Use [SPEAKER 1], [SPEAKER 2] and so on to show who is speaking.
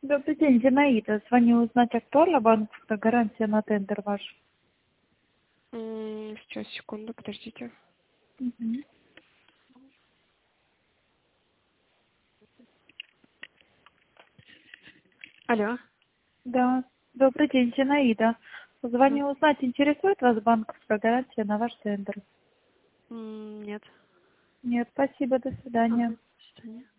[SPEAKER 1] Добрый день, Зинаида. Звоню узнать, актуальна банковская гарантия на тендер ваш?
[SPEAKER 2] Сейчас, секунду, подождите.
[SPEAKER 1] Мгм.
[SPEAKER 2] Алло.
[SPEAKER 1] Да. Добрый день, Зинаида.
[SPEAKER 2] Ага.
[SPEAKER 1] Звоню узнать, интересует вас банковская гарантия на ваш тендер?
[SPEAKER 2] Нет.
[SPEAKER 1] Нет, спасибо, до
[SPEAKER 2] Ага.
[SPEAKER 1] свидания.
[SPEAKER 2] До свидания.